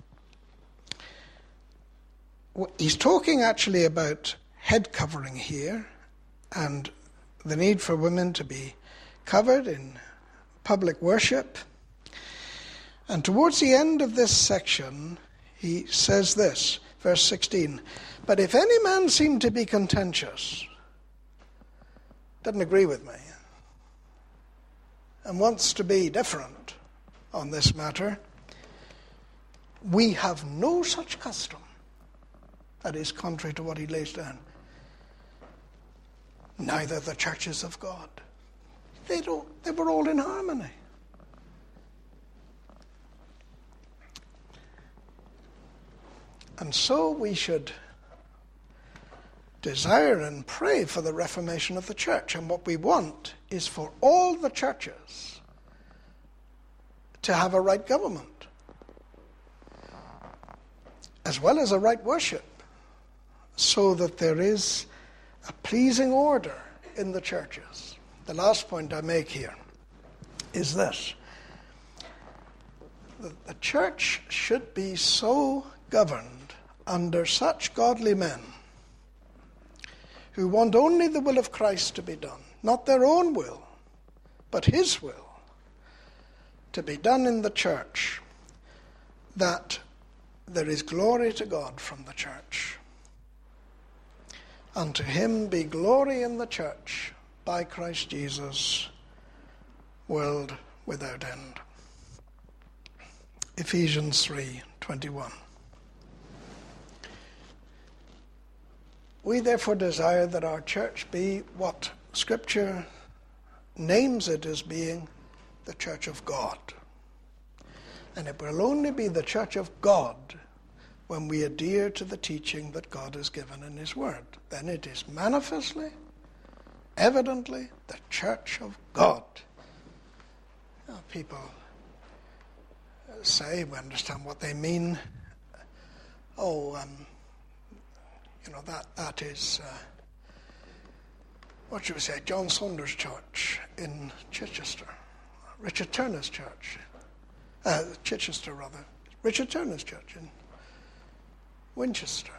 he's talking actually about head covering here and the need for women to be covered in public worship. And towards the end of this section, he says this, verse sixteen, but if any man seem to be contentious, doesn't agree with me, and wants to be different on this matter, we have no such custom that is contrary to what he lays down. neither the churches of God. They don't, they were all in harmony. And so we should desire and pray for the reformation of the church. And what we want is for all the churches to have a right government, as well as a right worship, so that there is a pleasing order in the churches. The last point I make here is this. The, the church should be so governed under such godly men who want only the will of Christ to be done, not their own will, but his will to be done in the church, that there is glory to God from the church. Unto him be glory in the church by Christ Jesus, world without end. Ephesians three twenty-one. We therefore desire that our church be what Scripture names it as being, the church of God. And it will only be the church of God when we adhere to the teaching that God has given in his word. Then it is manifestly, evidently, the church of God. Now, people say, we understand what they mean. Oh, um, you know, that, that is, uh, what should we say, John Saunders Church in Chichester. Richard Turner's church, uh, Chichester rather, Richard Turner's church in Winchester.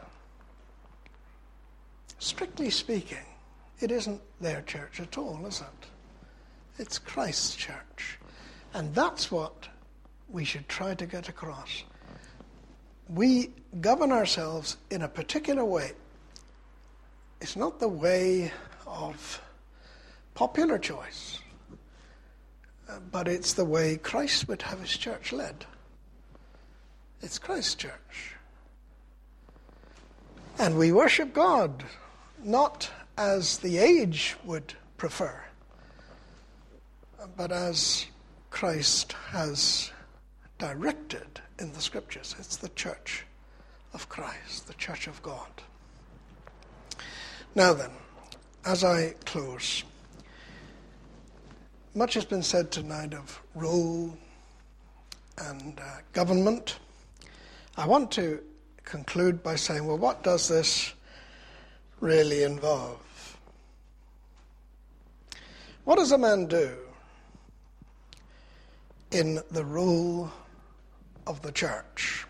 Strictly speaking, it isn't their church at all, is it? It's Christ's church. And that's what we should try to get across. We govern ourselves in a particular way. It's not the way of popular choice, but it's the way Christ would have his church led. It's Christ's church. And we worship God, not as the age would prefer, but as Christ has directed in the Scriptures. It's the church of Christ, the church of God. Now then, as I close, much has been said tonight of rule and uh, government. I want to conclude by saying, well, what does this really involve? What does a man do in the rule of the church?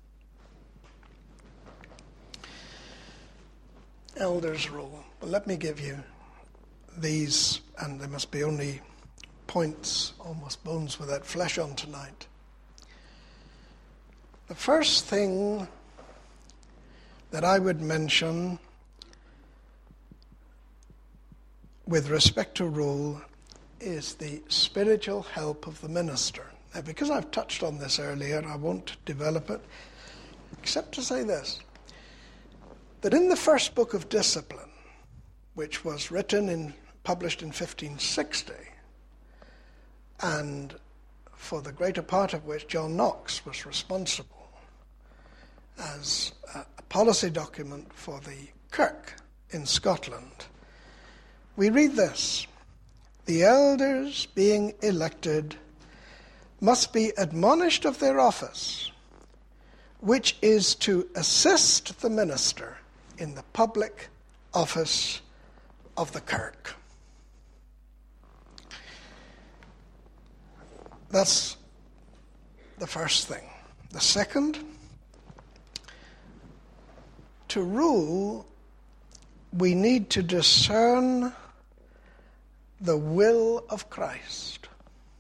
Elders' rule. Well, let me give you these, and there must be only points, almost bones without flesh on tonight. The first thing that I would mention with respect to rule is the spiritual help of the minister. Now, because I've touched on this earlier, I won't develop it, except to say this, that in the first book of Discipline, which was written and published in fifteen sixty, and for the greater part of which John Knox was responsible as a policy document for the Kirk in Scotland, we read this: the elders being elected must be admonished of their office, which is to assist the minister in the public office of the Kirk. That's the first thing. The second, to rule, we need to discern the will of Christ.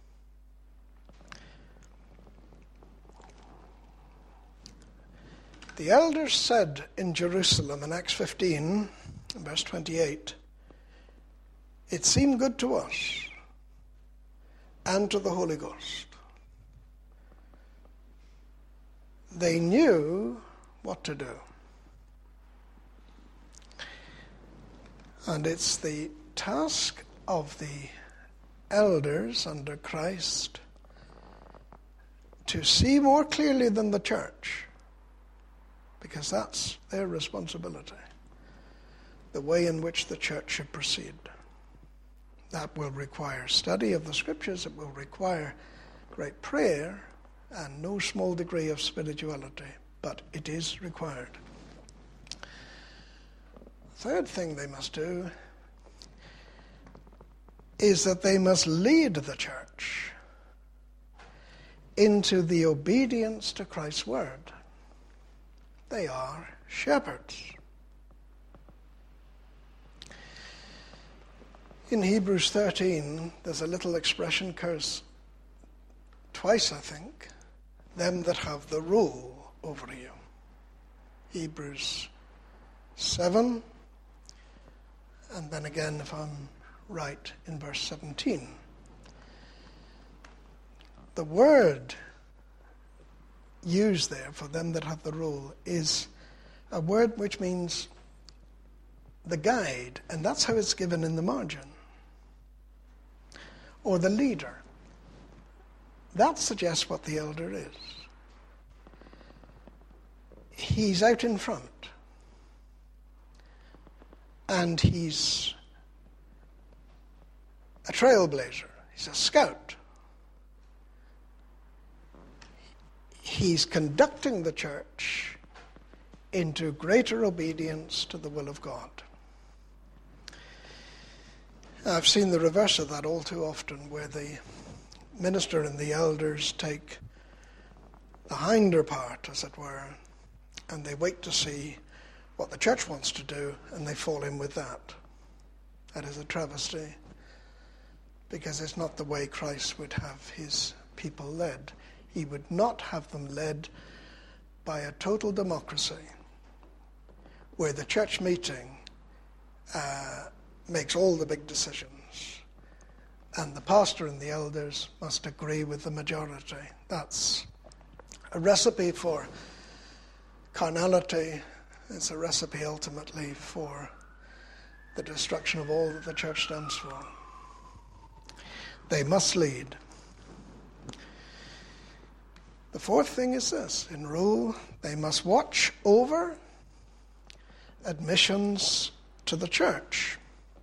The elders said in Jerusalem in Acts fifteen, verse twenty-eight, it seemed good to us and to the Holy Ghost. They knew what to do. And it's the task of the elders under Christ to see more clearly than the church, because that's their responsibility, the way in which the church should proceed. That will require study of the scriptures. It will require great prayer and no small degree of spirituality, but it is required. Third thing they must do is that they must lead the church into the obedience to Christ's word. They are shepherds. In Hebrews thirteen, there's a little expression, curse twice, I think, them that have the rule over you. Hebrews seven, and then again, if I'm right, in verse seventeen. The word used there for them that have the rule is a word which means the guide, and that's how it's given in the margin. Or the leader. That suggests what the elder is. He's out in front. And he's a trailblazer. He's a scout. He's conducting the church into greater obedience to the will of God. I've seen the reverse of that all too often, where the minister and the elders take the hinder part, as it were, and they wait to see what the church wants to do, and they fall in with that. That is a travesty, because it's not the way Christ would have his people led. He would not have them led by a total democracy, where the church meeting uh, makes all the big decisions, and the pastor and the elders must agree with the majority. That's a recipe for carnality. It's a recipe ultimately for the destruction of all that the church stands for. They must lead. The fourth thing is this: in rule, they must watch over admissions to the church.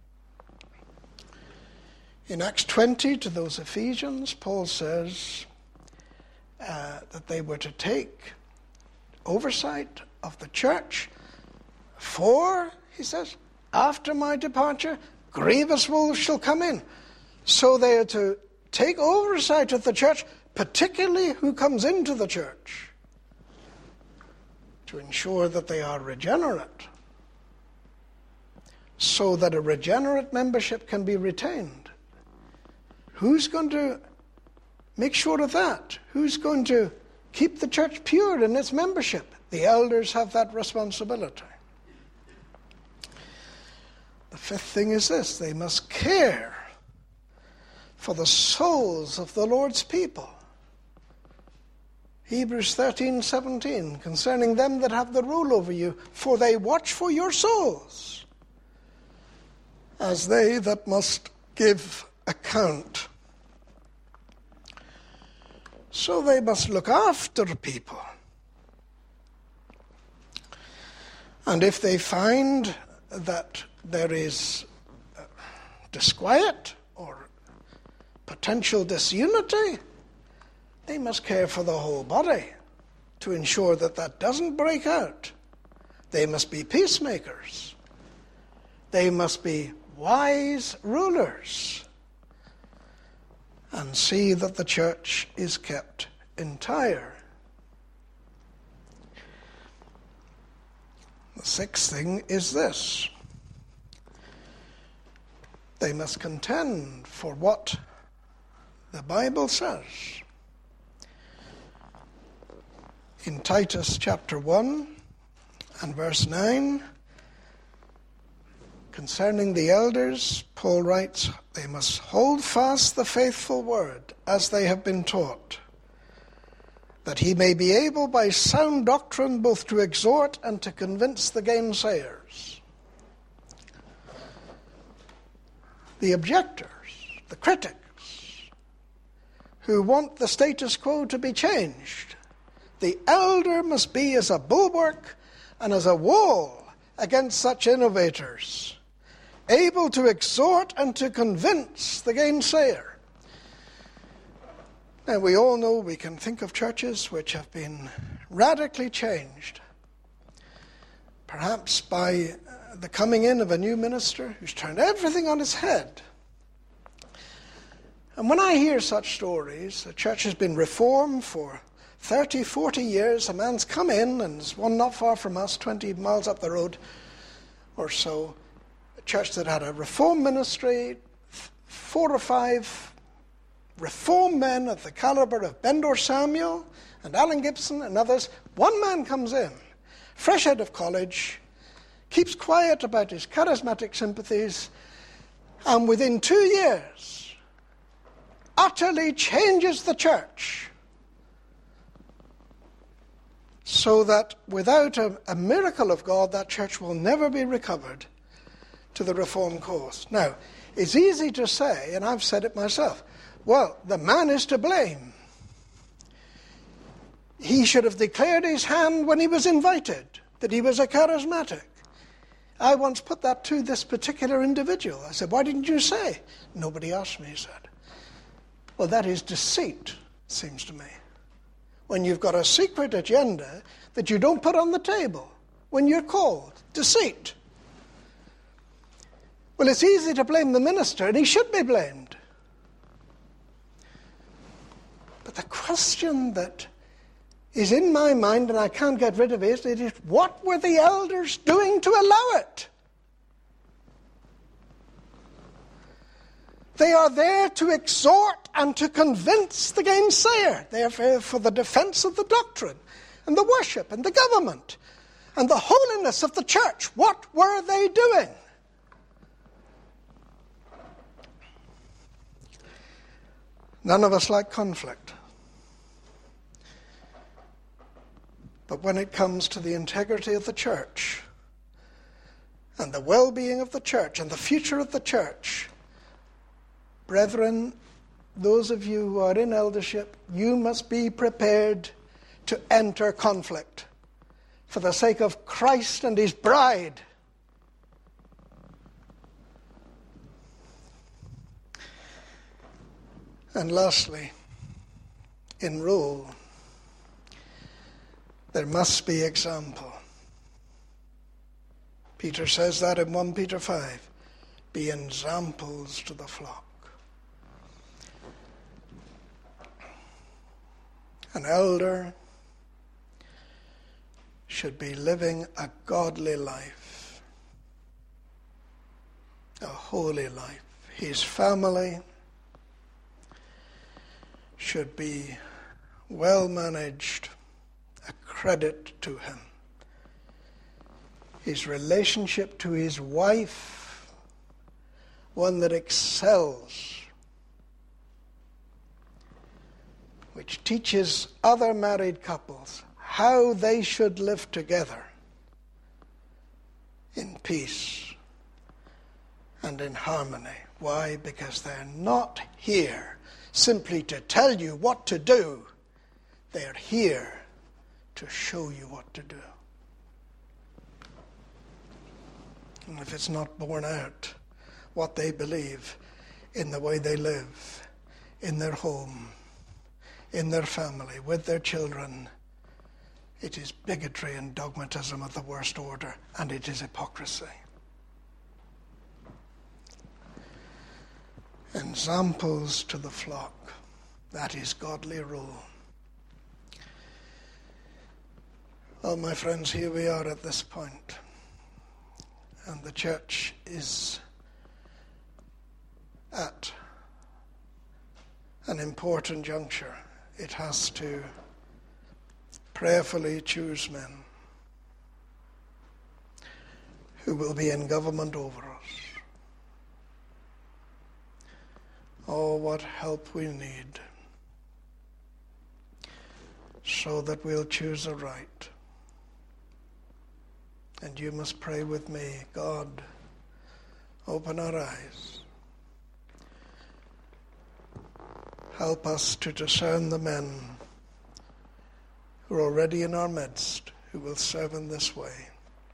In Acts twenty, to those Ephesians, Paul says uh, that they were to take oversight of the church, for, he says, after my departure, grievous wolves shall come in. So they are to take oversight of the church, particularly who comes into the church, to ensure that they are regenerate, so that a regenerate membership can be retained. Who's going to make sure of that? Who's going to keep the church pure in its membership? The elders have that responsibility. The fifth thing is this: they must care for the souls of the Lord's people. Hebrews thirteen seventeen, concerning them that have the rule over you, for they watch for your souls, as they that must give account. So they must look after people. And if they find that there is disquiet or potential disunity, they must care for the whole body to ensure that that doesn't break out. They must be peacemakers. They must be wise rulers and see that the church is kept entire. The sixth thing is this: they must contend for what the Bible says. In Titus chapter one and verse nine, concerning the elders, Paul writes, they must hold fast the faithful word as they have been taught, that he may be able by sound doctrine both to exhort and to convince the gainsayers. the objectors, the critics, who want the status quo to be changed. The elder must be as a bulwark and as a wall against such innovators, able to exhort and to convince the gainsayer. Now, we all know we can think of churches which have been radically changed, perhaps by the coming in of a new minister who's turned everything on its head. And when I hear such stories, a church has been reformed for thirty, forty years, a man's come in, and there's one not far from us, twenty miles up the road or so, a church that had a reformed ministry, four or five reformed men of the caliber of Bendor Samuel and Alan Gibson and others. One man comes in, fresh out of college, keeps quiet about his charismatic sympathies, and within two years utterly changes the church, so that without a, a miracle of God, that church will never be recovered to the reformed course. Now, it's easy to say, and I've said it myself, well, the man is to blame. He should have declared his hand when he was invited, that he was a charismatic. I once put that to this particular individual. I said, why didn't you say? Nobody asked me, he said. Well, that is deceit, seems to me. When you've got a secret agenda that you don't put on the table when you're called. Deceit. Well, it's easy to blame the minister, and he should be blamed. But the question that is in my mind, and I can't get rid of it, it is, what were the elders doing to allow it? They are there to exhort and to convince the gainsayer. They are for the defense of the doctrine and the worship and the government and the holiness of the church. What were they doing? None of us like conflict. But when it comes to the integrity of the church and the well-being of the church and the future of the church, brethren, those of you who are in eldership, you must be prepared to enter conflict for the sake of Christ and his bride. And lastly, in rule, there must be example. Peter says that in First Peter five. Be examples to the flock. An elder should be living a godly life, a holy life. His family should be well managed, a credit to him. His relationship to his wife, one that excels, which teaches other married couples how they should live together in peace and in harmony. Why? Because they're not here simply to tell you what to do. They're here to show you what to do. And if it's not borne out, what they believe in the way they live, in their home, in their family, with their children, it is bigotry and dogmatism of the worst order, and it is hypocrisy. Examples to the flock, that is godly rule. Well, my friends, here we are at this point, and the church is at an important juncture. It has to prayerfully choose men who will be in government over us. Oh, what help we need so that we'll choose aright. And you must pray with me, God, open our eyes Help us to discern the men who are already in our midst, who will serve in this way.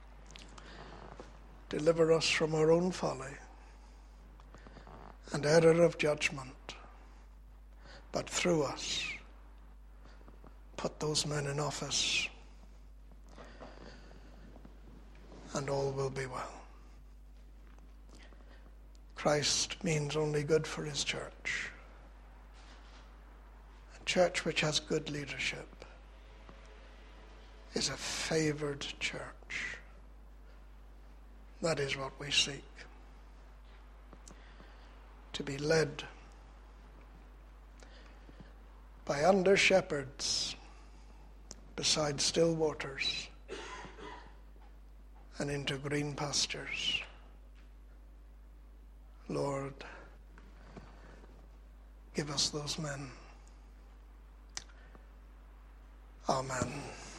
Deliver us from our own folly and error of judgment, but through us, put those men in office, and all will be well. Christ means only good for his church. A church which has good leadership is a favored church. That is what we seek. To be led by under shepherds beside still waters and into green pastures. Lord, give us those men. Amen.